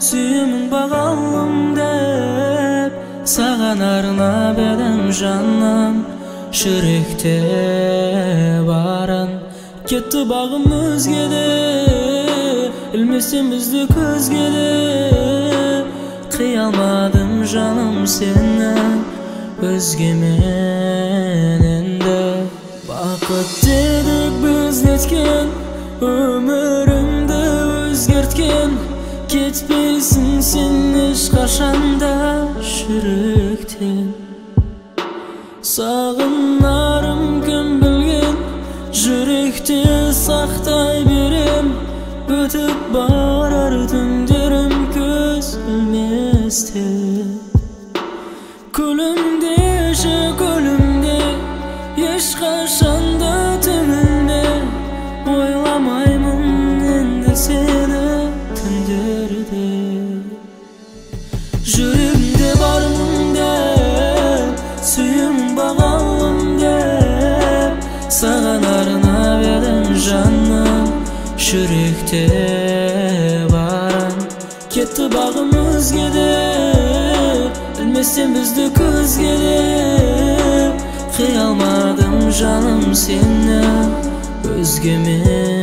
сүйімің бағалым деп, саған арнап едім жаным, жүректе барын кетті бағым өзгеде, ілмесем бізді көзгеде, қия алмадым жаным сені өзгемен енді. Бақыт дедік біз неткен, өмірімді өзгерткен, кетпейсің сен ешқашанда жүректен. Сағынарым кім білген, жүректе сақтай берем, өтіп барар түндерім көз ілместен. Күлімдеші күлімде, ешқашанда түңілме, ойламаймын енді сені түндерде. Жүрегімде бармын деп, сүйімің бағалым деп, саған арнап едім жаным, жүректе барын кетті бағым өзгеде, ілмесем бізді көзгеде, қия алмадым жаным сені өзгемен.